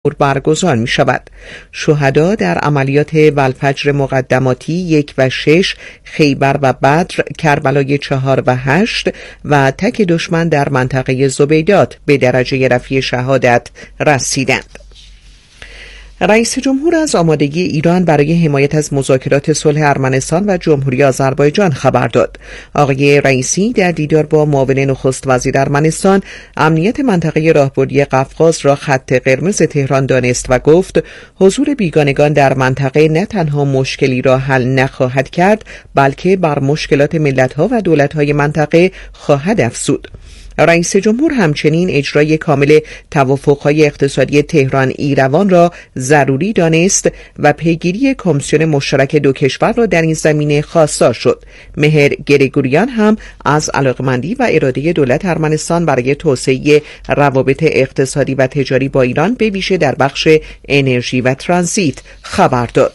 شهور برگزار می شود. شهدا در عملیات والفجر مقدماتی 1 و 6، خیبر و بدر، کربلای 4 و 8 و تک دشمن در منطقه زبیدات به درجه رفیع شهادت رسیدند. رئیس جمهور از آمادگی ایران برای حمایت از مذاکرات صلح ارمنستان و جمهوری آذربایجان خبر داد. آقای رئیسی در دیدار با معاون نخست وزیر ارمنستان امنیت منطقه راهبردی قفقاز را خط قرمز تهران دانست و گفت حضور بیگانگان در منطقه نه تنها مشکلی را حل نخواهد کرد، بلکه بر مشکلات ملت‌ها و دولت‌های منطقه خواهد افزود. رئیس جمهور همچنین اجرای کامل توافق‌های اقتصادی تهران ایروان را ضروری دانست و پیگیری کمیسیون مشترک دو کشور را در این زمینه خواستار شد. مهر گریگوریان هم از علاقمندی و اراده دولت ارمنستان برای توسعه روابط اقتصادی و تجاری با ایران به ویژه در بخش انرژی و ترانزیت خبر داد.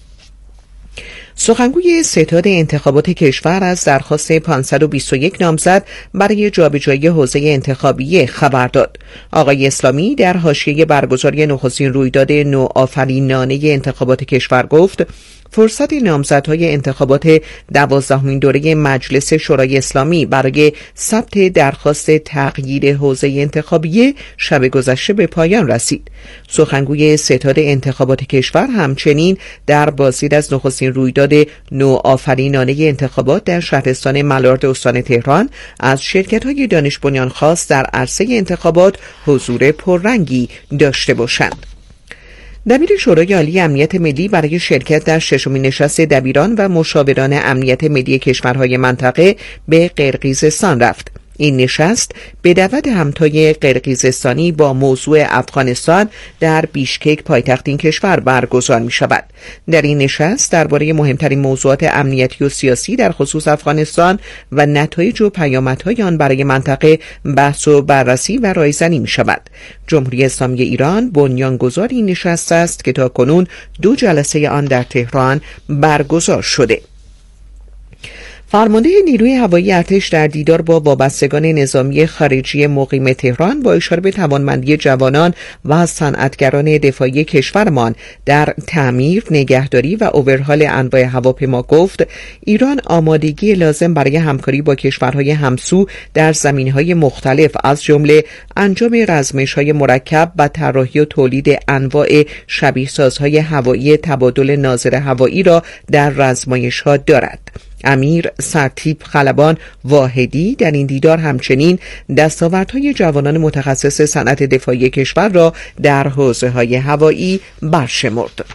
سخنگوی ستاد انتخابات کشور از درخواست 521 نامزد برای جابجایی حوزه انتخابی خبر داد. آقای اسلامی در حاشیه برگزاری نخستین رویداد نوآفرینانه انتخابات کشور گفت فرصت نامزدهای انتخابات 12مین دوره مجلس شورای اسلامی برای ثبت درخواست تغییر حوزه انتخابی شب گذشته به پایان رسید. سخنگوی ستاد انتخابات کشور همچنین در بازدید از نخستین رویداد نوآفرینانه انتخابات در شهرستان ملارد استان تهران از شرکت‌های دانش بنیان خواست در عرصه انتخابات حضور پررنگی داشته باشند. دبیر شورای عالی امنیت ملی برای شرکت در 6مین نشست دبیران و مشاوران امنیت ملی کشورهای منطقه به قرقیزستان رفت. این نشست به دعوت همتای قرقیزستانی با موضوع افغانستان در بیشکک پایتخت این کشور برگزار می شود. در این نشست درباره مهمترین موضوعات امنیتی و سیاسی در خصوص افغانستان و نتایج و پیامدهای آن برای منطقه بحث و بررسی و رایزنی می شود. جمهوری اسلامی ایران بنیانگذار این نشست است که تاکنون 2 جلسه آن در تهران برگزار شده. فرمانده نیروی هوایی ارتش در دیدار با وابستگان نظامی خارجی مقیم تهران با اشاره به توانمندی جوانان و صنعتگران دفاعی کشورمان در تعمیر، نگهداری و اوورهال انواع هواپیما گفت ایران آمادگی لازم برای همکاری با کشورهای همسو در زمینه‌های مختلف از جمله انجام رزمایش‌های مرکب و طراحی و تولید انواع شبیه‌سازهای هوایی تبادل ناظر هوایی را در رزمایش‌ها دارد. امیر سرتیپ خلبان واحدی در این دیدار همچنین دستاوردهای جوانان متخصص صنعت دفاعی کشور را در حوزه‌های هوایی برشمرد.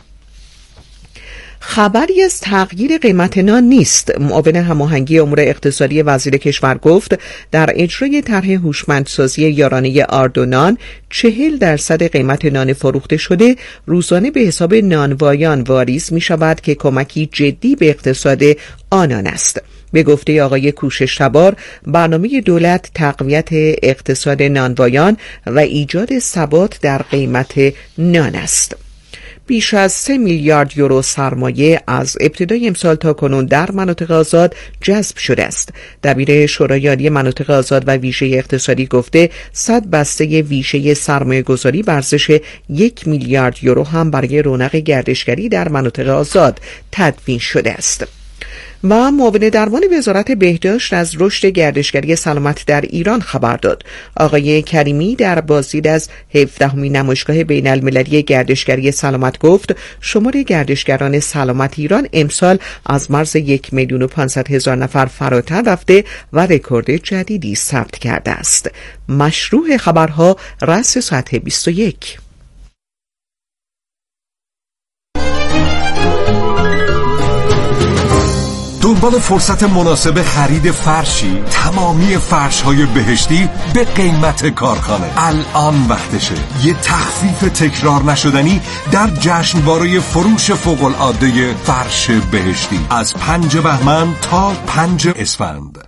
خبری از تغییر قیمت نان نیست. معاون هماهنگی امور اقتصادی وزیر کشور گفت در اجرای طرح هوشمندسازی یارانه آردونان 40% قیمت نان فروخته شده روزانه به حساب نانوایان واریز می شود که کمکی جدی به اقتصاد آنان است. به گفته آقای کوشش تبار برنامه دولت تقویت اقتصاد نانوایان و ایجاد ثبات در قیمت نان است. بیش از 3 میلیارد یورو سرمایه از ابتدای امسال تا کنون در مناطق آزاد جذب شده است. دبیر شورای عالی مناطق آزاد و ویژه اقتصادی گفته 100 بسته ویژه سرمایه گذاری به ارزش 1 میلیارد یورو هم برای رونق گردشگری در مناطق آزاد تدوین شده است. و معاون درمان وزارت بهداشت از رشد گردشگری سلامت در ایران خبر داد. آقای کریمی در بازدید از 17مین نمایشگاه بین المللی گردشگری سلامت گفت شمار گردشگران سلامت ایران امسال از مرز 1,500,000 نفر فراتر رفته و رکورد جدیدی ثبت کرده است. مشروع خبرها رأس ساعت 21. دنبال فرصت مناسب خرید فرشی؟ تمامی فرش‌های بهشتی به قیمت کارخانه. الان وقتشه یه تخفیف تکرار نشدنی در جشنواره فروش فوق‌العاده فرش بهشتی از 5 بهمن تا 5 اسفند.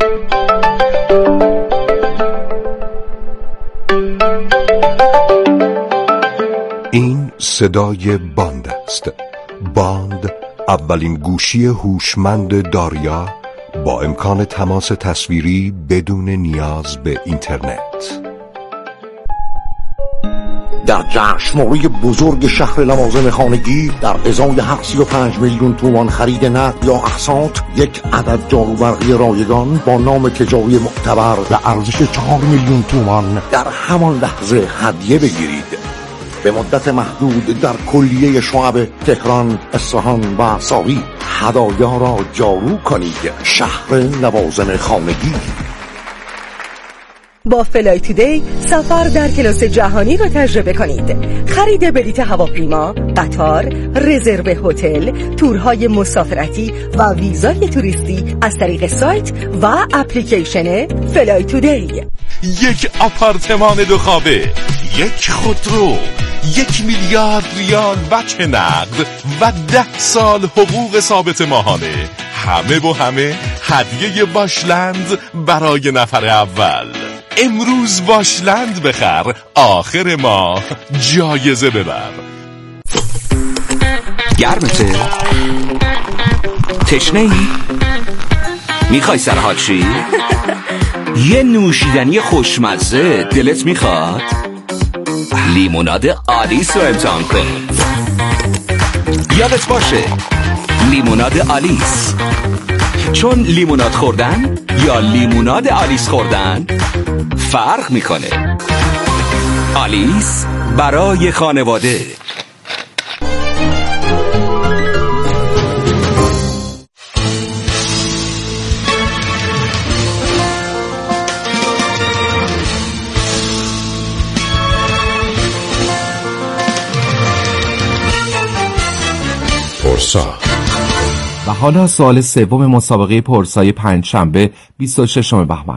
این صدای باند است. باند اولین گوشی هوشمند داریا با امکان تماس تصویری بدون نیاز به اینترنت. در جشنواره بزرگ شهر لوازم خانگی در ازای 35 میلیون تومان خرید نقد یا اقساط یک عدد جاروبرقی رایگان با نام تجاری معتبر به ارزش 4 میلیون تومان در همان لحظه هدیه بگیرید. به مدت محدود در کلیه شعب تهران، اصفهان و ساوی هدایا را جارو کنید. شهر لوازم خانگی. با فلای تودی سفر در کلاس جهانی را تجربه کنید. خرید بلیط هواپیما، قطار، رزرو هتل، تورهای مسافرتی و ویزای توریستی از طریق سایت و اپلیکیشن فلای تودی. یک آپارتمان 2 خوابه، یک خودرو، 1 میلیارد ریال وجه نقد و 10 سال حقوق ثابت ماهانه. همه با همه هدیه باشلند برای نفر اول. امروز باشلند بخر، آخر ماه جایزه ببر. گرمته؟ تشنه‌ای؟ میخوای سرحال شی؟ یه نوشیدنی خوشمزه دلت میخواد؟ لیموناد آلیس رو امتحان کن. یادت باشه لیموناد آلیس، چون لیموناد خوردن یا لیموناد آلیس خوردن فرق میکنه. آلیس برای خانواده. پرسا. و حالا سوال سوم مسابقه پرسای پنجشنبه 26 بهمن.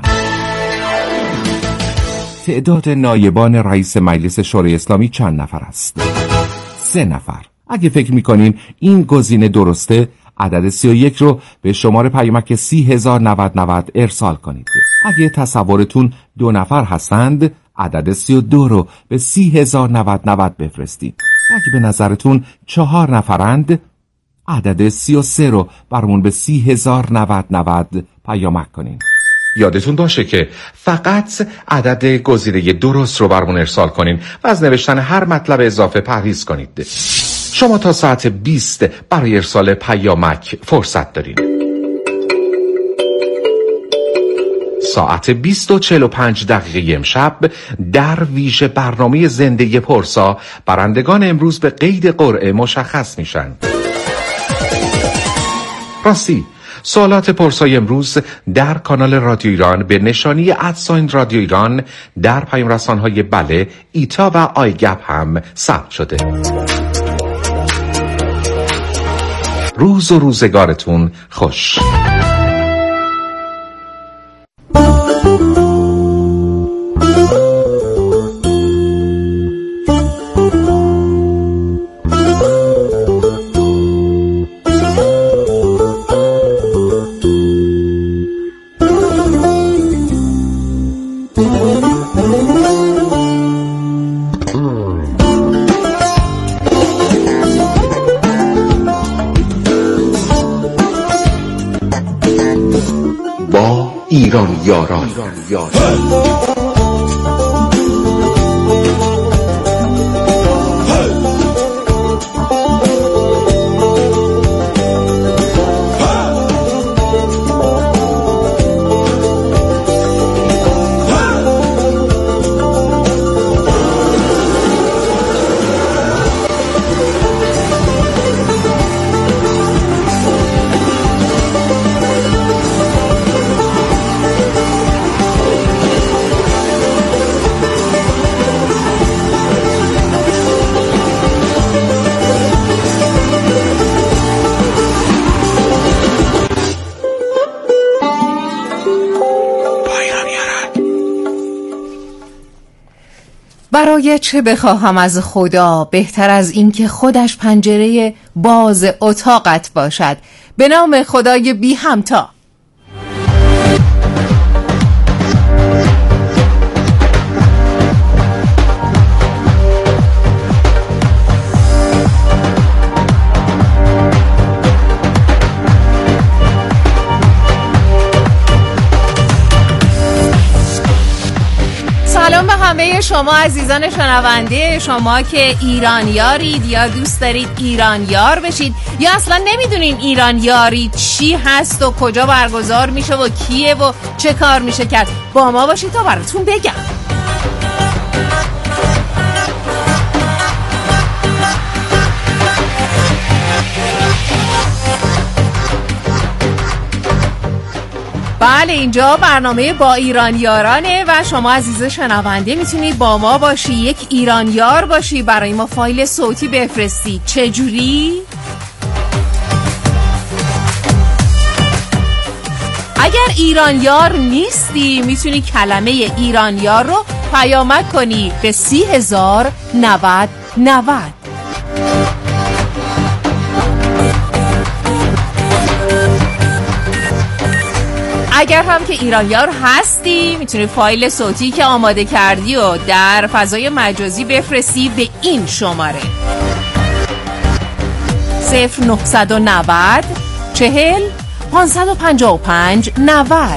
تعداد نایبان رئیس مجلس شورای اسلامی چند نفر است؟ 3 نفر. اگه فکر میکنین این گزینه درسته، عدد 31 رو به شماره پیامک 30,090 ارسال کنید. اگه تصورتون 2 نفر هستند، عدد 32 رو به 30,090 بفرستید. اگه به نظرتون 4 نفرند، عدد 33 رو برمون به 30,090 پیامک کنین. یادتون باشه که فقط عدد گزینه درست رو برمون ارسال کنین و از نوشتن هر مطلب اضافه پرهیز کنید. شما تا ساعت 20 برای ارسال پیامک فرصت دارین. ساعت 20:45 امشب در ویژه برنامه زنده پرسا برندگان امروز به قید قرعه مشخص میشن. راستی سوالات پرسای امروز در کانال رادیو ایران به نشانی ادساین رادیو ایران در پیام رسان‌های بله، ایتا و آیگپ هم ثبت شده. روز و روزگارتون خوش. ایران یاران. برای چه بخواهم از خدا بهتر از این که خودش پنجره باز اتاقت باشد. به نام خدای بی همتا. همه شما عزیزان شنونده، شما که ایرانیارید یا دوست دارید ایرانیار بشید یا اصلا نمیدونین ایرانیاری چی هست و کجا برگزار میشه و کیه و چه کار میشه کرد، با ما باشید تا براتون بگم. بله، اینجا برنامه با ایرانیارانه و شما عزیز شنونده میتونید با ما باشی، یک ایرانیار باشی، برای ما فایل صوتی بفرستی. چجوری؟ اگر ایرانیار نیستی میتونی کلمه ایرانیار رو پیامک کنی به 30,090. اگر هم که ایرانیار هستی میتونی فایل صوتی که آماده کردی و در فضای مجازی بفرستی به این شماره 0990 40 555 90.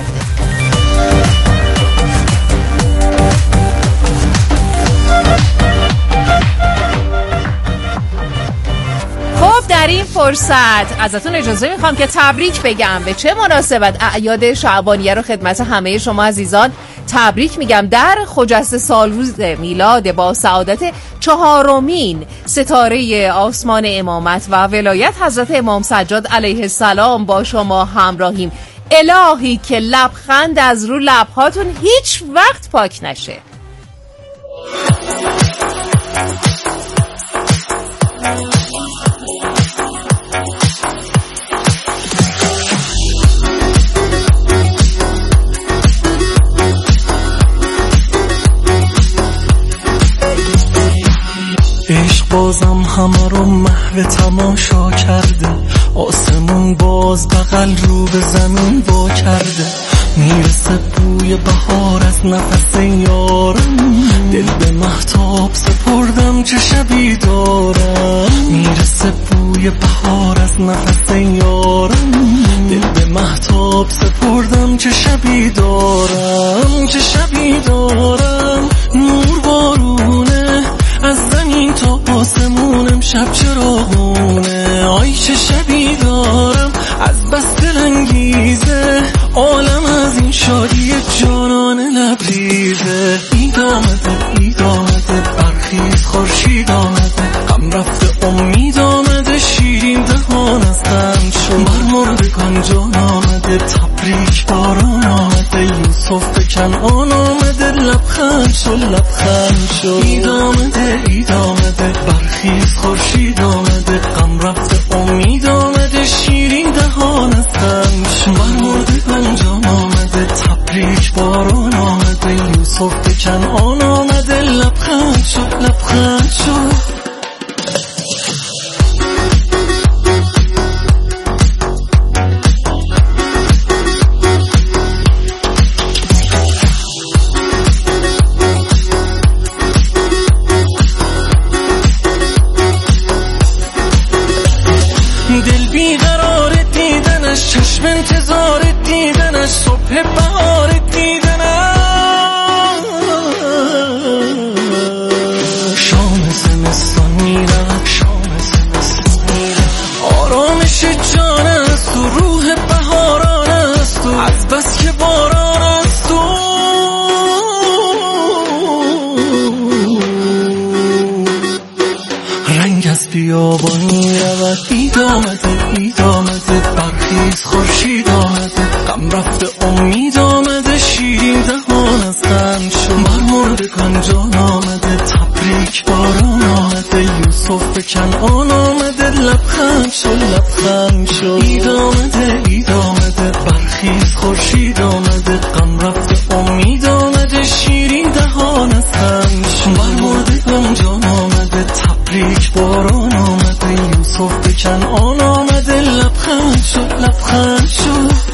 در این فرصت ازتون اجازه میخوام که تبریک بگم. به چه مناسبت اعیاد شعبانیه رو خدمت همه شما عزیزان تبریک میگم. در خجسته سالروز میلاد با سعادت 4مین ستاره آسمان امامت و ولایت حضرت امام سجاد علیه السلام با شما همراهیم. الهی که لبخند از رو لبهاتون هیچ وقت پاک نشه. عشق بازم همه رو محو تماشا کرده، آسمون باز بغل رو به زمین وا کرده، میرسه بوی بهار از نفس یارم، دل به مهتاب سپردم چه شبی دارم، میرسه بوی بهار از نفس یارم، دل به مهتاب سپردم چه شبی دارم، چه شبی دارم، نور بارونه از زمین تا آسمون امشب چراغونه، آی چه شبی دارم از بس دلانگیزه، عالم از این شادی جانان لبریزه، عید آمده برخیز خورشید آمده، غم رفته امید آمده، شیرین دهان از غم شد، مرمردگان جان آمده، تبریک باران آمده، یوسف به کنعان آمده، لبخند شد، عید آمده برخیز خورشید آمده، غم رفته امید آمده، شیرین دهان از غم شد، مرمردگان جان آمده، تبریک باران آمده، یوسف به کنعان آمده، لبخند شد. دل بیقرار دیدنش، چشم انتظار دیدنش، صبح بهار دیدنش، شام زمستان میرم، آرامش جان است و روح بهاران است و از بس که باران است و رنگ از بیابان میرود، عید آمده برخیز خورشید آمده، غم رفته امید آمده، شیرین دهان از غم شد، مرمردگان جان آمده، تبریک باران آمده، یوسف به کنعان آمده، لبخند شد، عید آمده برخیز خورشید آمده، غم رفته امید آمده، شیرین دهان از غم شد، مرمردگان جان آمده، تبریک باران آمده، یوسف به کنعان آمده، لبخند شد.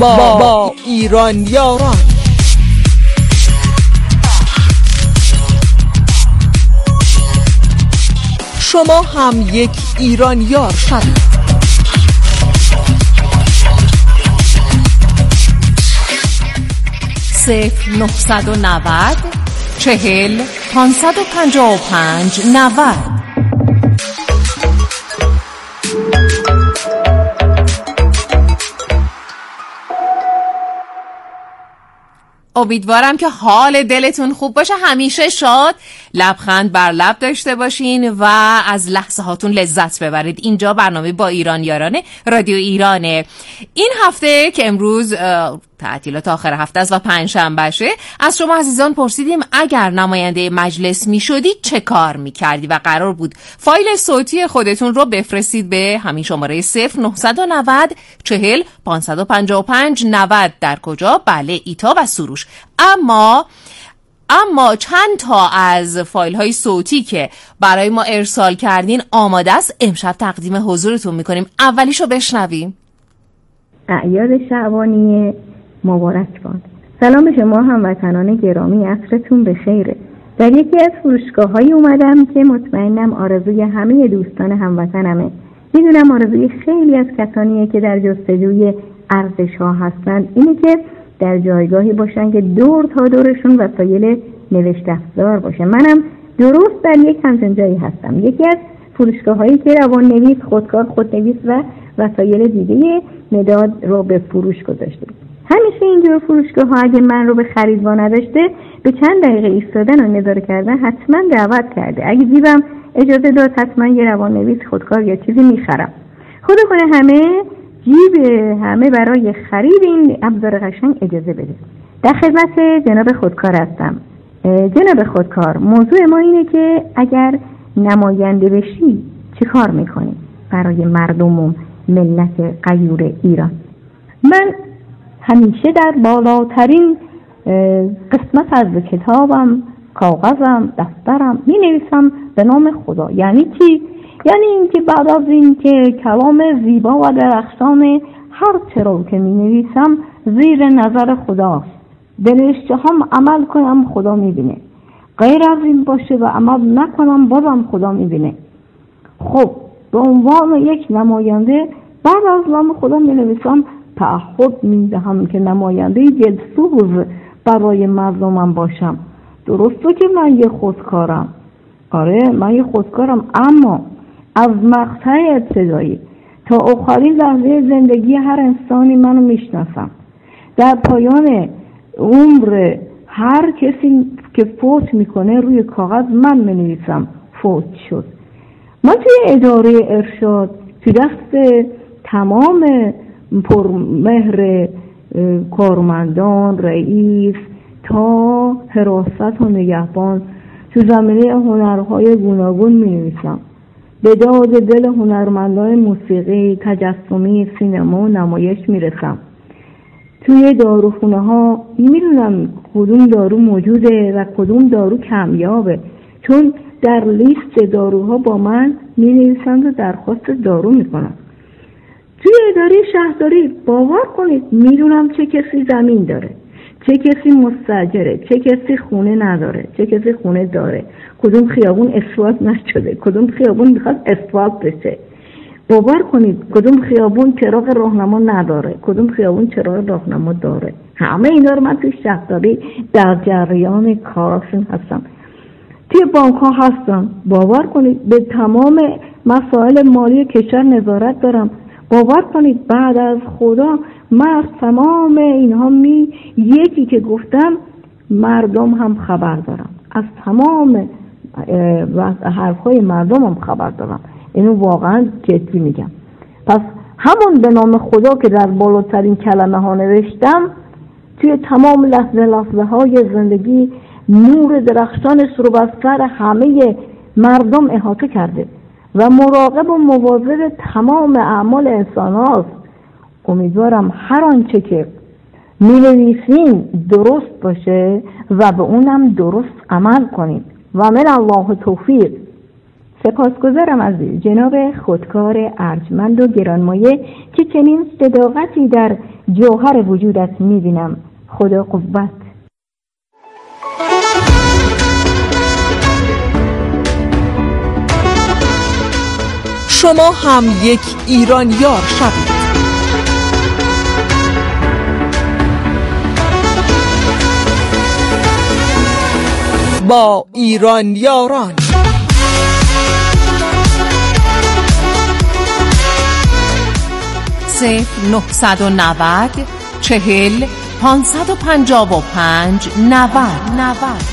با ایران یاران. شما هم یک ایرانیار شوید. 0990 40 555 90. امیدوارم که حال دلتون خوب باشه، همیشه شاد، لبخند بر لب داشته باشین و از لحظه هاتون لذت ببرید. اینجا برنامه با ایران یارانه، رادیو ایرانه. این هفته که امروز تعطیلات آخر هفته است و پنجشنبهشه، از شما عزیزان پرسیدیم اگر نماینده مجلس می شدید چه کار می کردی و قرار بود فایل صوتی خودتون رو بفرستید به همین شماره 0990 40 555 90. در کجا؟ بله، ایتا و سروش. اما چند تا از فایل های صوتی که برای ما ارسال کردین آماده است، امشب تقدیم حضورتون میکنیم. اولیشو بشنویم. اعیاد شعبانی مبارک باد. سلام به شما هموطنان گرامی، عصرتون بخیره. در یکی از فروشگاه‌هایی اومدم که مطمئنم آرزوی همه دوستان هموطنمه. میدونم آرزوی خیلی از کسانیه که در جستجوی ارزش‌ها هستن اینه که در جایگاهی باشن که دور تا دورشون وسایل نوشت افزار باشه. منم درست در یک همچین جایی هستم. یکی از فروشگاه‌هایی که روان‌نویس، خودکار، خودنویس و وسایل دیگه مداد رو به فروش گذاشته. همیشه اینجور فروشگاه‌ها اگه من رو به خرید وا نداشته، به چند دقیقه ایستادن و نظاره کردن حتما دعوت کرده. اگه جیبم اجازه داد حتما یه روان‌نویس، خودکار یا چیزی می‌خرم. خدا کنه همه برای خرید این ابزار قشنگ اجازه بده. در خدمت جناب خودکار هستم. جناب خودکار، موضوع ما اینه که اگر نماینده بشی چه کار میکنی برای مردم و ملت غیور ایران؟ من همیشه در بالاترین قسمت از کتابم، کاغذم، دفترم می نویسم به نام خدا. یعنی چی؟ یعنی اینکه بعد از اینکه کلام زیبا و درخشان هر چرا که می نویسم زیر نظر خداست، دلش هم عمل کنم خدا می بینه، غیر از این باشه و عمل نکنم بازم خدا می بینه. خب به عنوان یک نماینده بعد از نام خدا می نویسم، تعهد می دهم که نماینده دلسوز برای مردمم باشم. درسته که من یه خودکارم، آره من یه خودکارم، اما از مقطع ابتدایی تا آخرین لحظه زندگی هر انسانی منو میشناسم. در پایان عمر هر کسی که فوت میکنه روی کاغذ من منویسم فوت شد. من توی اداره ارشاد توی دست تمام پرمهر کارمندان، رئیس تا حراست و نگهبان تو زمینه هنرهای گوناگون می‌نویسم. به داد دل هنرمندان موسیقی، تجسمی، سینما و نمایش میرسم. توی داروخونه ها میدونم کدوم دارو موجوده و کدوم دارو کمیابه، چون در لیست داروها با من می‌نویسند و درخواست دارو میکنم. توی اداره شهرداری باور کنید میدونم چه کسی زمین داره، چه کسی مستاجره، چه کسی خونه نداره، چه کسی خونه داره، کدوم خیابون اسفالت نشده، کدوم خیابون میخواد اسفالت بشه. باور کنید کدوم خیابون چراغ راهنما نداره، کدوم خیابون چراغ راهنما داره. همه اینا رو من توی شهرداری در جریان کاراشون هستم. توی بانک ها هستم، باور کنید به تمام مسائل مالی کشور نظارت دارم. باور کنید بعد از خدا من از تمام اینها یکی که گفتم مردم هم خبر دارم، از تمام حرفهای مردم هم خبر دارم. اینو واقعا جدی میگم. پس همون به نام خدا که در بالاترین کلمه ها نوشتم، توی تمام لحظه های زندگی نور درخشانش رو بر سر همه مردم احاطه کرده و مراقب و مواظب تمام اعمال انسان هاست. امیدوارم هر آنچه که می نویسین درست باشه و به اونم درست عمل کنید و من الله توفیق. سپاسگزارم از جناب خودکار ارجمند و گرانمایه که چنین صداقتی در جوهر وجودت می‌بینم. خدا قوت. شما هم یک ایرانیار شوید. با ایرانیاران 0990 40 555 90.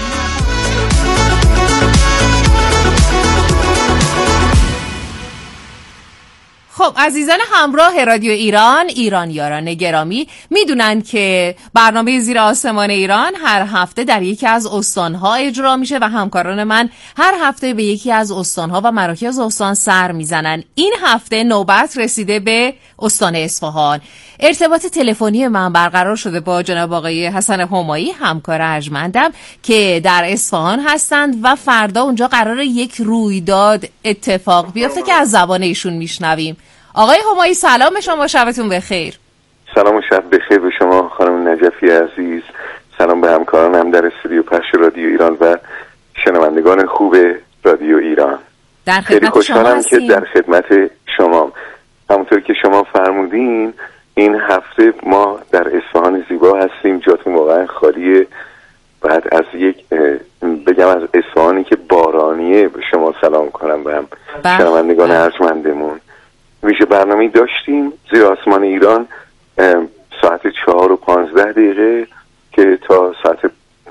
خب عزیزان همراه رادیو ایرانیاران گرامی میدونن که برنامه زیر آسمان ایران هر هفته در یکی از استانها اجرا میشه و همکاران من هر هفته به یکی از استانها و مراکز استان سر میزنن. این هفته نوبت رسیده به استان اصفهان. ارتباط تلفنی من برقرار شده با جناب آقای حسن همایی، همکار ارجمندم که در اصفهان هستند و فردا اونجا قراره یک رویداد اتفاق بیفته که از زبان ایشون میشنویم. آقای همایی سلام شما، شبتون بخیر. سلام و شب بخیر به شما خانم نجفی عزیز. سلام به همکارانم در استودیو پخش رادیو ایران و شنوندگان خوب رادیو ایران. خیلی خوشحالم که در خدمت شما. همونطور که شما فرمودین این هفته ما در اصفهان زیبا هستیم، جاتون واقعا خالیه. بعد از بگم از اصفهانی که بارانیه به شما سلام کنم و هم شنوندگان ارجمندمون. ویژه برنامه‌ای داشتیم زیر آسمان ایران ساعت 4:15 که تا ساعت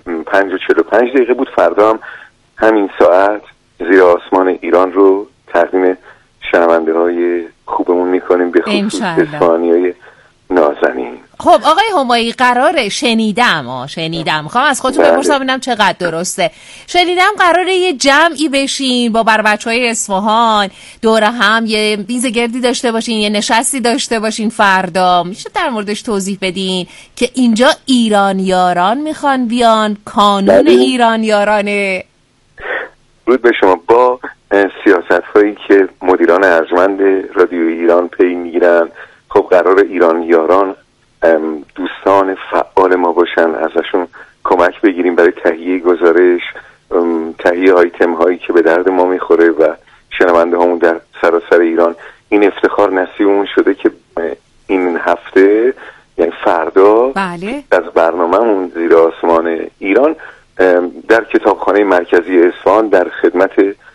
5:45 بود. فردا هم همین ساعت زیر آسمان ایران رو تقدیم شنونده های خوبمون میکنیم، به خصوص اصفهانیای نازنین. خب آقای همایی قراره شنیدم میخوام از خودتون بپرسم ببینم چقدر درسته. شنیدم قراره یه جمعی بشین با بچهای اصفهان دور هم یه میز گردی داشته باشین، یه نشستی داشته باشین فردا. میشه در موردش توضیح بدین که اینجا ایرانیاران میخوان بیان، کانون ایرانیارانه؟ درود به شما. با سیاست هایی که مدیران ارجمند رادیو ایران پی میگیرن، خب قرار ایرانیاران دوستان فعال ما باشن، ازشون کمک بگیریم برای تهیه گزارش، تهیه آیتم هایی که به درد ما میخوره و شنونده همون در سراسر ایران. این افتخار نصیبمون شده که این هفته یعنی فردا از برنامه‌مون زیر آسمان ایران در کتابخانه مرکزی اصفهان در خدمت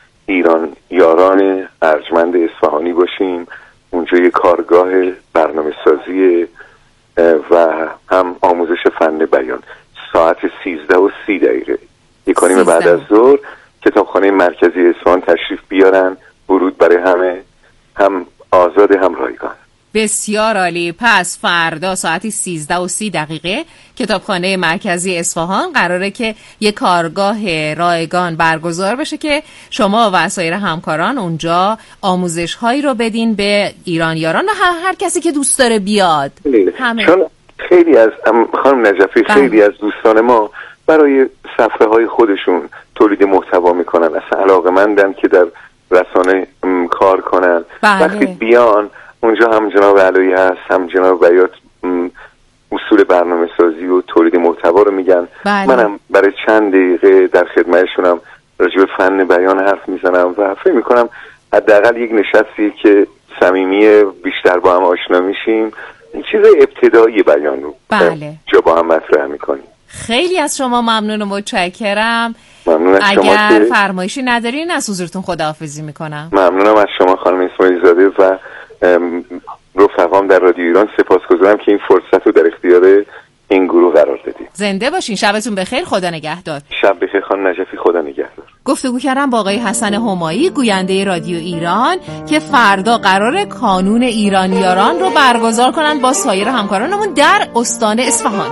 ایرانیاران ارجمند اصفهانی باشیم. اونجا یه کارگاه برنامه سازی و هم آموزش فن بیان ساعت 13:30 1:15 بعد از ظهر کتابخانه مرکزی اصفهان تشریف بیارن. ورود برای همه، هم آزاد هم رایگان. بسیار عالی. پس فردا ساعتی 13:30 کتابخانه مرکزی اصفهان قراره که یک کارگاه رایگان برگزار بشه که شما و سایر همکاران اونجا آموزش هایی رو بدین به ایرانیاران و هر کسی که دوست داره بیاد. چون خیلی از خانم نجفی خیلی از دوستان ما برای صفحه های خودشون تولید محتوا میکنن، اصلا علاقه‌مندن که در رسانه کار کنن. وقتی بیان اونجا هم جناب علوی هست، هم جناب بیات اصول برنامه سازی و تولید محتوا رو میگن. منم برای چند دقیقه در خدمتشونم راجع به فن بیان حرف میزنم و فکر میکنم حداقل یک نشستی که صمیمی بیشتر با هم آشنا میشیم، چیز ابتدایی بیان رو جا با هم مطرح میکنیم. خیلی از شما ممنون و متشکرم. ممنون از شما. اگر فرمایشی ندارین از حضورتون خداحافظی میکنم. ممنونم از شما خانم اسماعیل زاده و رفقام در رادیو ایران. سپاسگزارم که این فرصت رو در اختیار این گروه قرار دادید. زنده باشین. شبتون بخیر. خدا نگهدار. شب بخیر خانم نجفی. خدا نگهدار. گفتگو کردم با آقای حسن همایی، گوینده رادیو ایران، که فردا قرار کانون ایرانیاران رو برگزار کنن با سایر همکارانمون در استان اصفهان.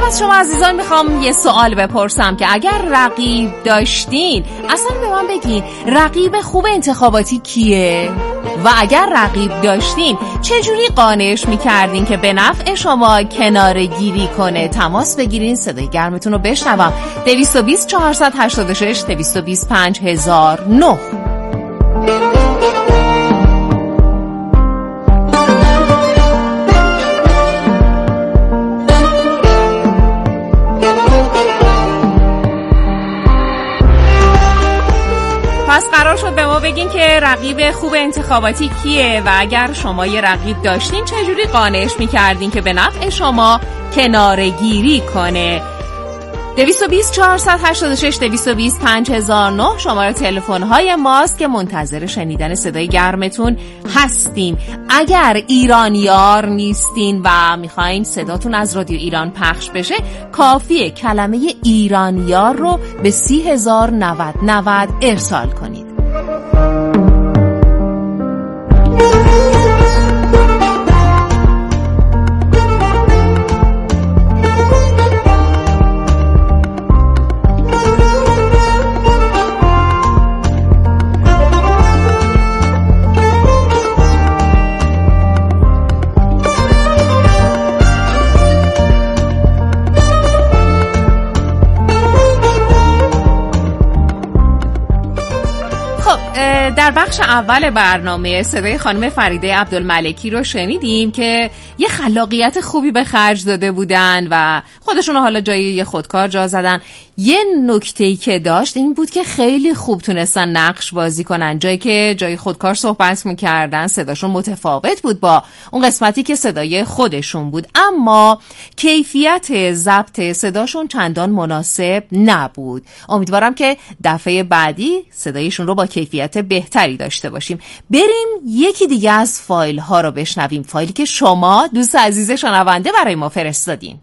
از شما عزیزان میخوام یه سوال بپرسم که اگر رقیب داشتین اصلا به من بگین رقیب خوب انتخاباتی کیه؟ و اگر رقیب داشتین چجوری قانعش میکردین که به نفع شما کناره گیری کنه؟ تماس بگیرین، صدای گرمتون رو بشنوم. 220 486 220 5009. پس قرار شد به ما بگین که رقیب خوب انتخاباتی کیه و اگر شما یه رقیب داشتین چجوری قانعش میکردین که به نفع شما کناره گیری کنه؟ 220 486 220 5009 شماره تلفن های ماست که منتظر شنیدن صدای گرمتون هستیم. اگر ایرانیار نیستین و میخواین صداتون از رادیو ایران پخش بشه، کافیه کلمه ایرانیار رو به 30,090 ارسال کنید. در بخش اول برنامه صدای خانم فریده عبدالملکی رو شنیدیم که یه خلاقیت خوبی به خرج داده بودن و خودشون حالا جای یه خودکار جا زدن. یه نکته‌ای که داشت این بود که خیلی خوب تونستن نقش بازی کنن. جایی که جای خودکار صحبت میکردن صداشون متفاوت بود با اون قسمتی که صدای خودشون بود، اما کیفیت ضبط صداشون چندان مناسب نبود. امیدوارم که دفعه بعدی صدایشون رو با کیفیت بهتری داشته باشیم. بریم یکی دیگه از فایل ها رو بشنویم، فایلی که شما دوست عزیز شنونده برای ما فرستادین.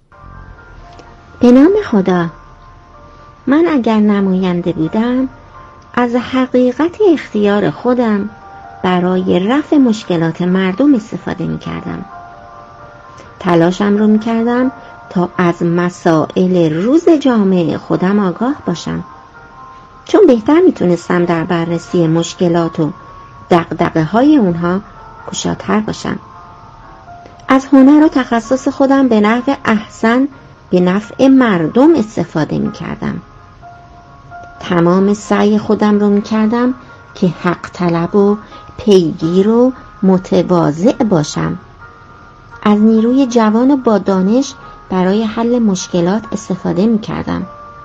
به نام خدا، من اگر نماینده بودم از حقیقت اختیار خودم برای رفع مشکلات مردم استفاده می کردم. تلاشم رو می کردم تا از مسائل روز جامعه خودم آگاه باشم، چون بهتر می تونستم در بررسی مشکلات و دغدغه های اونها گشادتر باشم. از هنر و تخصص خودم به نحو احسن به نفع مردم استفاده می کردم. تمام سعی خودم رو می کردم که حق طلب و پیگیر و متواضع باشم. از نیروی جوان و با دانش برای حل مشکلات استفاده می کردم.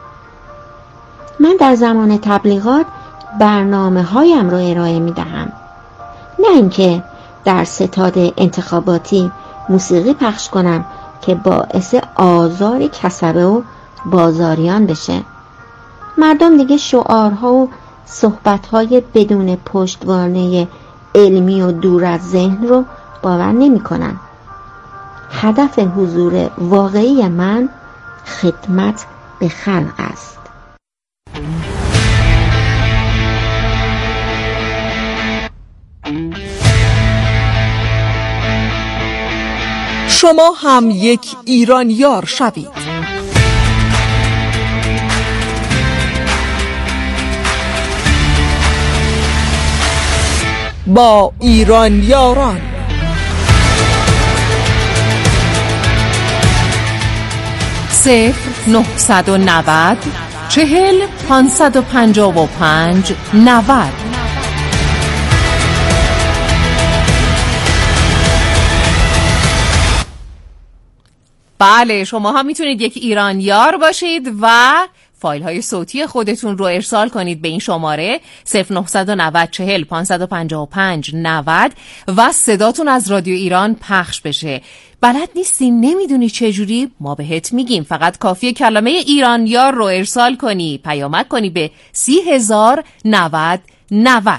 من در زمان تبلیغات برنامه هایم رو ارائه می دهم، نه اینکه در ستاد انتخاباتی موسیقی پخش کنم که باعث آزار کسبه و بازاریان بشه. مردم دیگه شعارها و صحبتهای بدون پشتوانه علمی و دور از ذهن رو باور نمی کنن. هدف حضور واقعی من خدمت به خلق است. شما هم یک ایرانیار شوید. با ایرانیاران 0990 40 555 90. بله، شما هم میتونید یک ایرانیار باشید و فایل های صوتی خودتون رو ارسال کنید به این شماره 0990 40 555 90 و صداتون از رادیو ایران پخش بشه. بلد نیستین، نمیدونی چجوری؟ ما بهت میگیم. فقط کافیه کلمه ایرانیار رو ارسال کنی، پیامک کنی به 30,090 90.